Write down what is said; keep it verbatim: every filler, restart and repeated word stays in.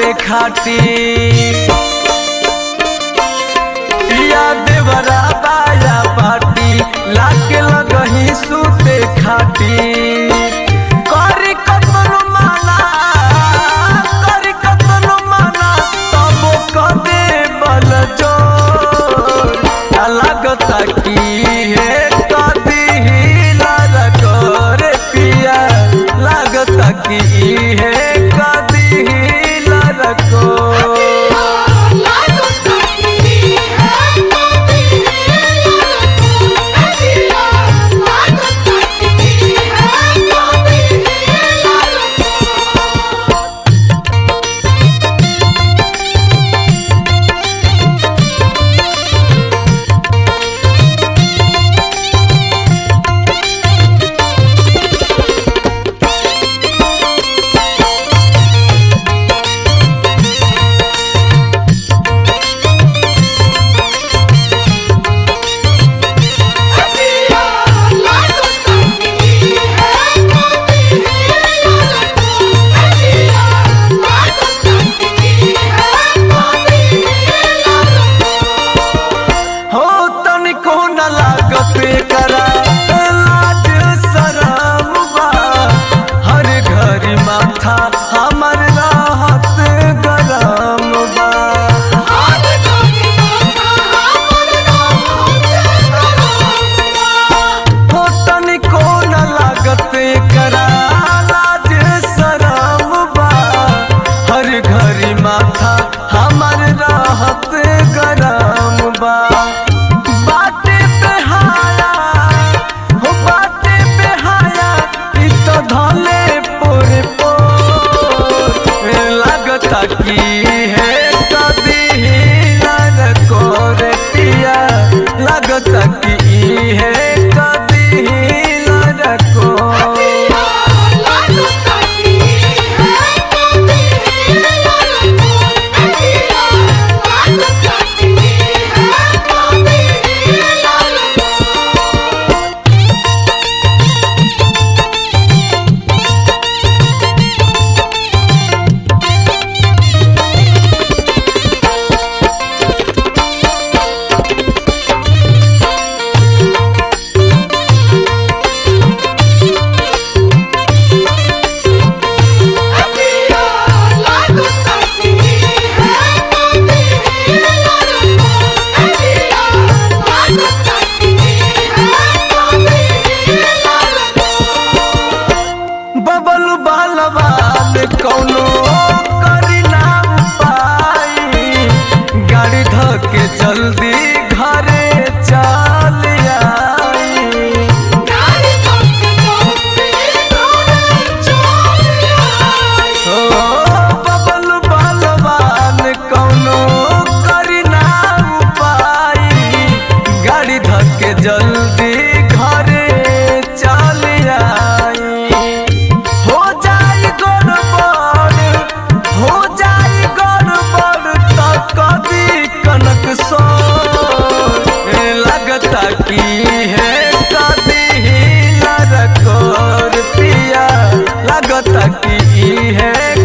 खाटी पिया देवरा बाया पाटी लाके लगही सूते खाटी करी कतनो माना करी कतनो माना तब कदे बल जोर लागता की है कदी हिला कर पिया लागता की है कदी हिला रखो हमर राहत गरम बा हो तनिको न लागत करा लाज शरम बा हर घड़ी माथा हमर राहत गरम बा बाटे पे हाया हो बाटे पे हाया इ तो धले की है कदी हिला कोर पिया लगता की है कदी हिला को बबलू बालवान कौनो करी ना पाई गाड़ी धके जल्दी घरे चल आई ओ बबलू बालवान कौनो करी ना पाई गाड़ी धके जल्दी घरे चल आई हो जाई गड़बड़ हो जाई गड़बड़ त कदी कनक सो लगता की है कदी हिला रखोर पिया लगता की है